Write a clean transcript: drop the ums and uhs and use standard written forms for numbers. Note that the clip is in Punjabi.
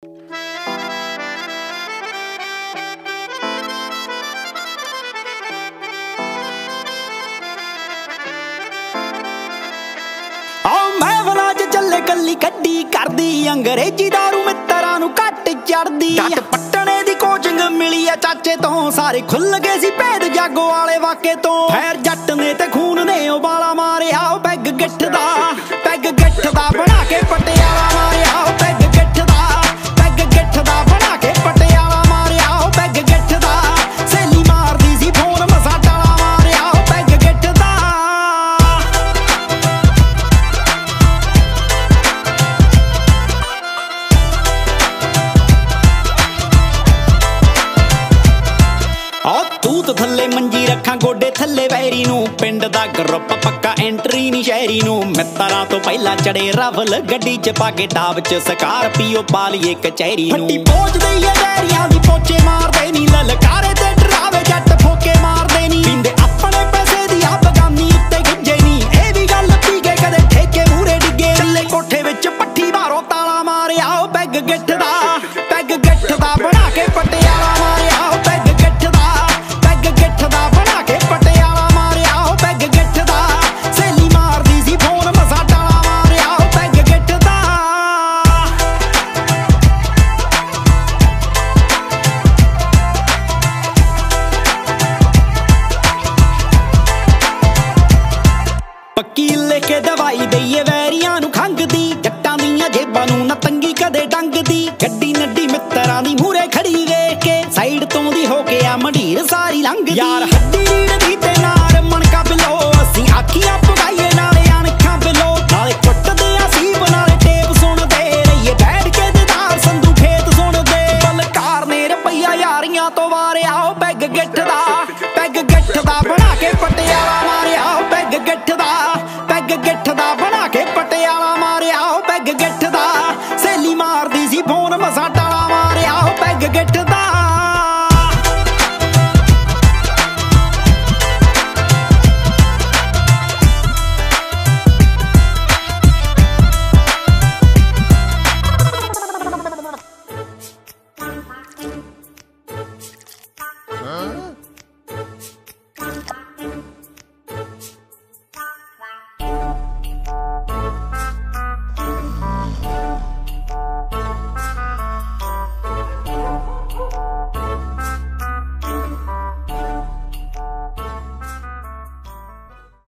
ਚੱਲੇ ਕੱਲੀ ਕੱਢੀ ਕਰਦੀ ਅੰਗਰੇਜ਼ੀ ਦਾਰੂ ਮਿੱਤਰਾਂ ਨੂੰ ਘੱਟ ਚੜਦੀ। ਜੱਟ ਪੱਟਣੇ ਦੀ ਕੋਚਿੰਗ ਮਿਲੀ ਆ ਚਾਚੇ ਤੋਂ, ਸਾਰੇ ਖੁੱਲ ਗਏ ਸੀ ਭੇਦ ਜਾਗੋ ਵਾਲੇ ਵਾਕੇ ਤੋਂ। ਫੇਰ ਜੱਟ ਨੇ ਤੇ ਖੂਨ ਨੇ ਉਬਾਲਾ ਮਾਰਿਆ, ਉਹ ਪੈਗ ਗਿੱਠ ਦਾ ਬਣਾ ਕੇ ਪਟਿਆਲਾ ਮਾਰਿਆ। ਉਹ ਪੈਗ ਗਿੱਠ ਦਾ ਬਣਾ ਕੇ ਪਟਿਆਲਾ ਮਾਰਿਆ। ਉਹ ਪੈਗ ਗਿੱਠ ਦਾ ਸਹੇਲੀ ਮਾਰਦੀ ਸੀ ਫੋਨ ਮਸਾ ਟਾਲਾ ਮਾਰਿਆ। ਉਹ ਪੈਗ ਗਿੱਠ ਦਾ ਤੂਤ ਥੱਲੇ ਮੰਜੀ ਰੱਖਾਂ ਗੋਡੇ ਥੱਲੇ ਵੈਰੀ ਨੂੰ, ਪਿੰਡ ਦਾ ਗਰੁੱਪ ਪੱਕਾ ਐਂਟਰੀ ਨੀ ਸ਼ਹਿਰੀ ਨੂੰ। ਮਿੱਤਰਾਂ ਤੋਂ ਪਹਿਲਾਂ ਚੜੇ ਰਵਲ ਗੱਡੀ ਚ ਪਾ ਕੇ ਟਾਪ ਚ ਸਕਾਰਪੀਓ ਪਾ ਲਈਏ ਕਚਹਿਰੀ ਨੂੰ। ਫੱਟੀ ਪਹੁੰਚਦੇ ਈ ਡੈਰੀਆਂ ਦੀ ਪੋਚੇ ਮਾਰਦੇ ਨੀ, ਲਲਕਾਰੇ ਤੇ ਡਰਾਵੇ ਜੱਟ ਫੋਕੇ ਮਾਰਦੇ ਨੀ। ਪੀਂਦੇ ਆਪਣੇ ਪੈਸੇ ਦੀ ਆ ਬਗਾਨੀ ਉੱਤੇ ਗਿੱਜੇ ਨੀ, ਇਹ ਵੀ ਗੱਲ ਪੀ ਕੇ ਕਦੇ ਠੇਕੇ ਮੂਰੇ ਡਿੱਗੇ। ਚੱਲੇ ਕੋਠੇ ਵਿੱਚ ਪੱਠੀ ਬਾਹਰੋਂ ਤਾਲਾ ਮਾਰਿਆ। ਉਹ ਪੈਗ ਗਿੱਠ ਦਾ ਬਣਾ ਕੇ ਪਟਿਆਲਾ ਮਾਰਿਆ। ਉਹ ਪੈਗ ਗਿੱਠ ਦਾ ਬਣਾ ਕੇ ਪਟਿਆਲਾ ਮਾਰਿਆ। ਉਹ ਪੈਗ ਗਿੱਠ ਦਾ ਸਹੇਲੀ ਮਾਰਦੀ ਸੀ ਫੋਨ ਮਸਾ ਟਾਲਾ ਮਾਰਿਆ। ਉਹ ਪੈਗ ਗਿੱਠ ਦਾ ਪੱਕੀ ਲਿਖ ਕੇ ਦਵਾਈ ਦਈਏ ਵੈਰੀਆਂ ਨੂੰ ਖੰਘ ਦੀ, ਜੱਟਾਂ ਦੀਆਂ ਜੇਬਾਂ ਨੂੰ ਨਾ ਤੰਗੀ ਕਦੇ ਡੰਗਦੀ। ਗੱਡੀ ਨੱਡੀ ਮਿੱਤਰਾਂ ਦੀ ਮੂਹਰੇ ਖੜੀ ਵੇਖ ਕੇ, ਸਾਈਡ ਤੋਂ ਦੀ ਹੋ ਕੇ ਆ ਮੰਡੀਰ ਸਾਰੀ ਲੰਘਦੀ। ਯਾਰ